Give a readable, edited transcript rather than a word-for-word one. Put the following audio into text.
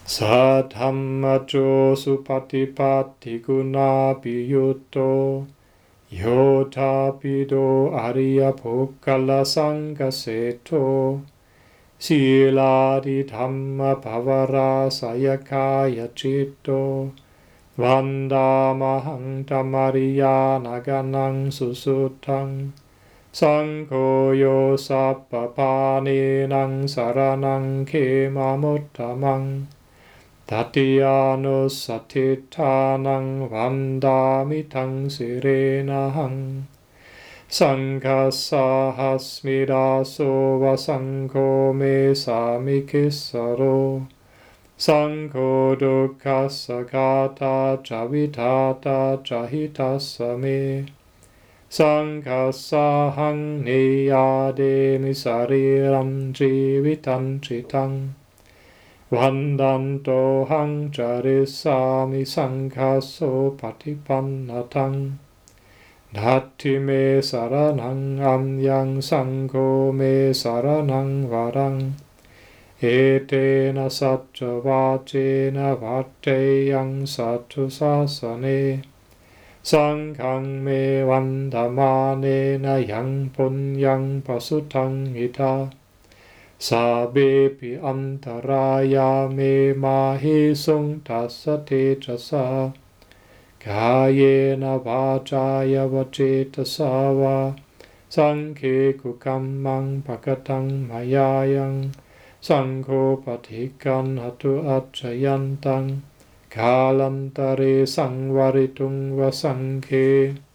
Saddhammajo supatipatti gunapi yutto yotapido ariya pukkala sanghaseto siladi dhamma pavara sayakaya citto vandamahang tamariya naganang susutang sanghoyo sappapanenang saranang kemamuttamang Tatyanussatittanang vandamitang sirenahang Sanghasahasmidaso vasangho me samikissaro Sangho dukkhasagata cavitata cahitassa me Sanghasahang niyademi sariram jivitam citang Vandanto hang charisami sanghaso patipannatang Natti me saranang amyang sangho me saranang varang Etena satcha vacena vateyang sattu sasane Sanghang me vandamanena yang punyang pasutang ita Sabepi antaraya me mahisung tasate jasa Kayena vacaya vacetasa va Sanghe kukammang pakatang mayayang Sangho patikan hatu acayantang Kalantare sangvaritung vasanghe